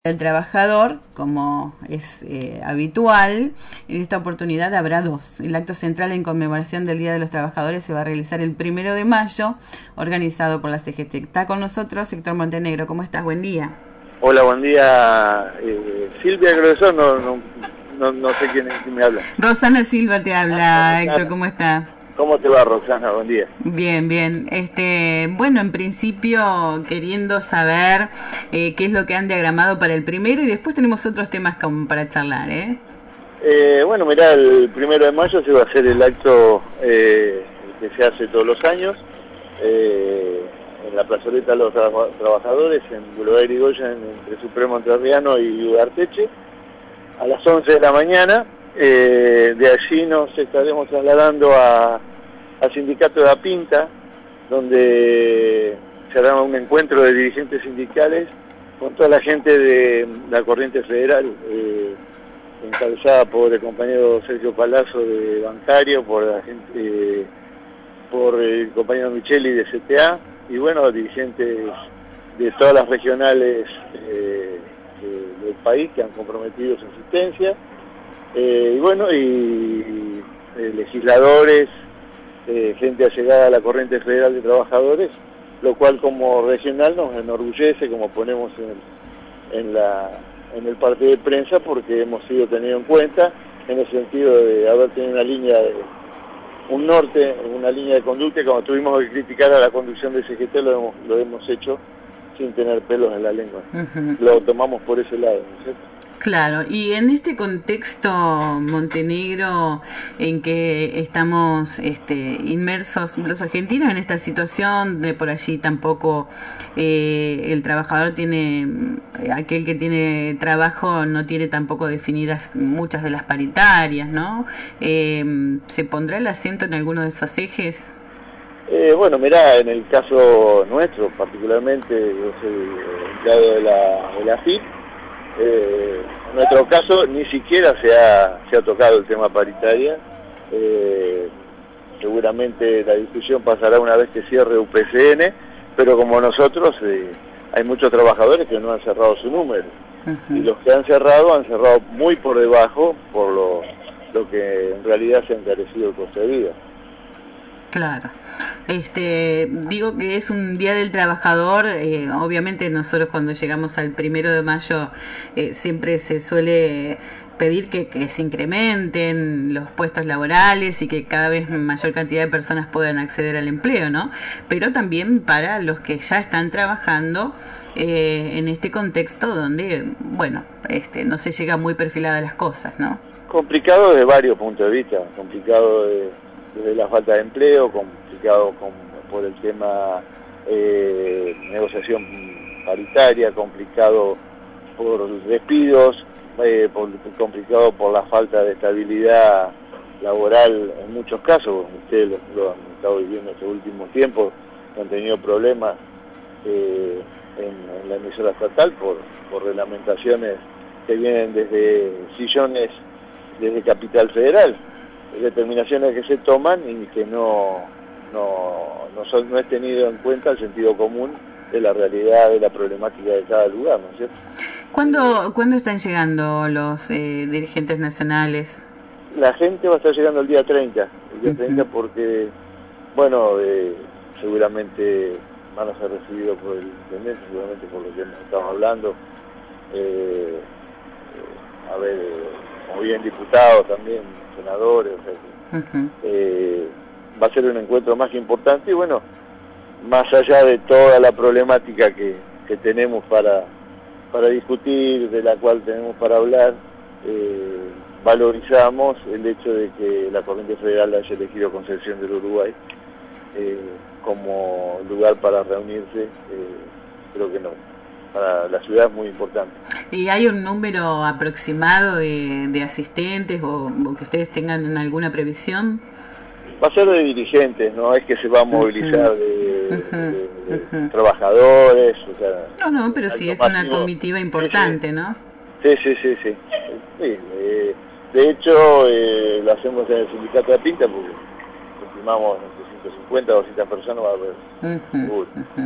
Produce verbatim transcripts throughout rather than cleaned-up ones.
El trabajador, como es eh, habitual, en esta oportunidad habrá dos. El acto central en conmemoración del Día de los Trabajadores se va a realizar el primero de mayo, organizado por la C G T. Está con nosotros Héctor Montenegro. ¿Cómo estás? Buen día. Hola, buen día. Eh, Silvia, creo que sos, no, no, no, no sé quién, quién me habla. Rosana Silva te habla, Ah, Héctor, ¿cómo está? ¿Cómo te va, Roxana? Buen día. Bien, bien. Este, bueno, en principio queriendo saber eh, qué es lo que han diagramado para el primero y después tenemos otros temas como para charlar, ¿eh? Eh, bueno, mirá, el primero de mayo se va a hacer el acto eh, que se hace todos los años eh, en la plazoleta de los tra trabajadores en Boulevard Irigoyen, entre Supremo Entrerriano y Ugarteche, a las once de la mañana. Eh, de allí nos estaremos trasladando a, al sindicato de La Pinta, donde se hará un encuentro de dirigentes sindicales con toda la gente de la Corriente Federal, eh, encabezada por el compañero Sergio Palazzo de Bancario, por la gente, eh, por el compañero Micheli de C T A, y bueno, dirigentes de todas las regionales eh, de, del país que han comprometido su asistencia. Eh, y bueno, y eh, legisladores, eh, gente allegada a la Corriente Federal de Trabajadores, lo cual como regional nos enorgullece, como ponemos en, en, la, en el parte de prensa, porque hemos sido tenidos en cuenta en el sentido de haber tenido una línea, de, un norte, una línea de conducta, y cuando tuvimos que criticar a la conducción de C G T lo hemos, lo hemos hecho sin tener pelos en la lengua. Uh-huh. Lo tomamos por ese lado, ¿no es cierto? Claro, y en este contexto, Montenegro, en que estamos este, inmersos los argentinos en esta situación, de por allí tampoco eh, el trabajador tiene, aquel que tiene trabajo no tiene tampoco definidas muchas de las paritarias, ¿no? Eh, ¿Se pondrá el acento en alguno de esos ejes? Eh, bueno, mirá, en el caso nuestro, particularmente, yo soy empleado de la, de la F I P. Eh, en nuestro caso ni siquiera se ha, se ha tocado el tema paritaria. Eh, seguramente la discusión pasará una vez que cierre U P C N, pero como nosotros eh, hay muchos trabajadores que no han cerrado su número. Uh-huh. Y los que han cerrado han cerrado muy por debajo por lo, lo que en realidad se ha encarecido el coste de vida. Claro. Este, digo que es un Día del Trabajador. Eh, obviamente nosotros cuando llegamos al primero de mayo eh, siempre se suele pedir que, que se incrementen los puestos laborales y que cada vez mayor cantidad de personas puedan acceder al empleo, ¿no? Pero también para los que ya están trabajando eh, en este contexto donde, bueno, este, no se llega muy perfilada a las cosas, ¿no? Complicado desde varios puntos de vista, complicado de desde la falta de empleo, complicado con, por el tema eh, negociación paritaria, complicado por despidos, eh, por, complicado por la falta de estabilidad laboral en muchos casos. Ustedes lo, lo han estado viviendo estos últimos tiempos, han tenido problemas eh, en, en la emisora estatal por, por reglamentaciones que vienen desde sillones, desde Capital Federal, determinaciones que se toman y que no no no, son, no es tenido en cuenta el sentido común de la realidad, de la problemática de cada lugar, ¿no es cierto? ¿Cuándo, ¿cuándo están llegando los eh, dirigentes nacionales? La gente va a estar llegando el día treinta, el día treinta porque, bueno, eh, seguramente van a ser recibidos por el intendente, seguramente por lo que hemos estado hablando, eh, eh, a ver, como bien diputados también, senadores, o sea, uh-huh. eh, va a ser un encuentro más que importante y bueno, más allá de toda la problemática que, que tenemos para, para discutir, de la cual tenemos para hablar, eh, valorizamos el hecho de que la Corriente Federal haya elegido Concepción del Uruguay eh, como lugar para reunirse, eh, creo que no. Para la ciudad es muy importante. ¿Y hay un número aproximado de, de asistentes o, o que ustedes tengan alguna previsión? Va a ser de dirigentes, no es que se va a movilizar uh-huh. de, uh-huh. de, de uh-huh. trabajadores, o sea... No, no, pero sí es una comitiva importante, sí, sí. ¿no? Sí, sí, sí, sí. sí eh, de hecho, eh, lo hacemos en el sindicato de Pinta porque estimamos entre ciento cincuenta o doscientas personas va a haber. Uh-huh. Uh-huh.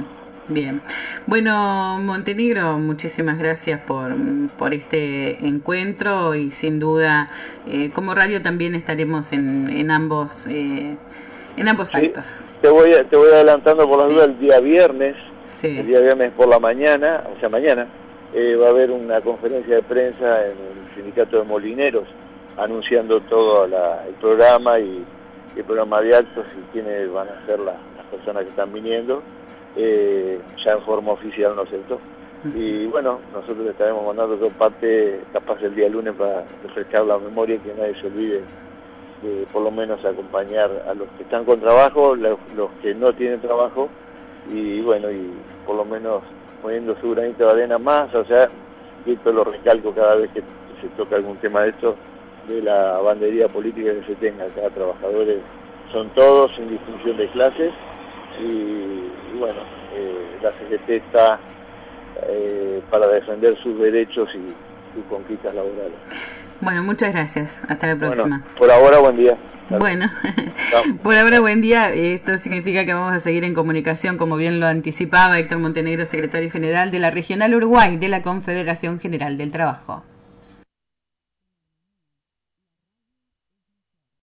Bien. Bueno, Montenegro, muchísimas gracias por, por este encuentro y sin duda, eh, como radio también estaremos en, en ambos eh, en ambos sí, actos. Te voy, te voy adelantando por las sí. dudas el día viernes, sí. el día viernes por la mañana, o sea, mañana, eh, va a haber una conferencia de prensa en el Sindicato de Molineros, anunciando todo la, el programa y el programa de actos y quiénes van a ser la, las personas que están viniendo, eh, ya en forma oficial, ¿no es cierto? Uh-huh. Y bueno, nosotros le estaremos mandando toda parte, capaz el día lunes, para refrescar la memoria, que nadie se olvide de por lo menos acompañar a los que están con trabajo, los, los que no tienen trabajo, y bueno, y por lo menos poniendo su granito de arena más, o sea, y esto lo recalco cada vez que se toca algún tema de esto, de la bandería política que se tenga. Cada trabajadores son todos, sin distinción de clases, y, y bueno, eh, la C G T está eh, para defender sus derechos y sus conquistas laborales. Bueno, muchas gracias. Hasta la próxima. Bueno, por ahora, buen día. Claro. Bueno, por ahora, buen día. Esto significa que vamos a seguir en comunicación, como bien lo anticipaba Héctor Montenegro, secretario general de la Regional Uruguay de la Confederación General del Trabajo.